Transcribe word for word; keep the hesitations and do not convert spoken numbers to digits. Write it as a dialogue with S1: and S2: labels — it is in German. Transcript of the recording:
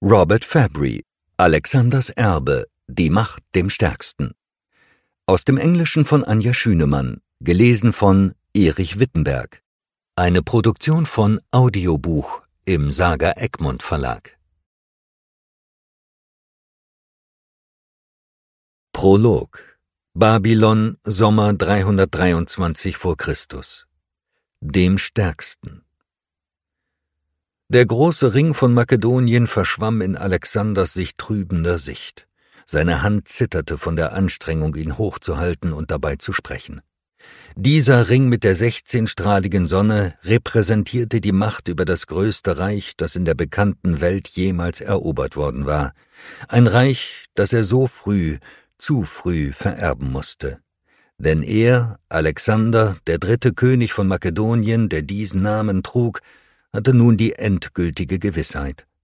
S1: Robert Fabry, Alexanders Erbe, die Macht dem Stärksten. Aus dem Englischen von Anja Schünemann, gelesen von Erich Wittenberg. Eine Produktion von Audiobuch im Saga Egmont Verlag. Prolog. Babylon, Sommer dreihundertdreiundzwanzig vor Christus. Dem Stärksten. Der große Ring von Makedonien verschwamm in Alexanders sich trübender Sicht. Seine Hand zitterte von der Anstrengung, ihn hochzuhalten und dabei zu sprechen. Dieser Ring mit der sechzehnstrahligen Sonne repräsentierte die Macht über das größte Reich, das in der bekannten Welt jemals erobert worden war. Ein Reich, das er so früh, zu früh vererben musste. Denn er, Alexander, der dritte König von Makedonien, der diesen Namen trug, hatte nun die endgültige Gewissheit.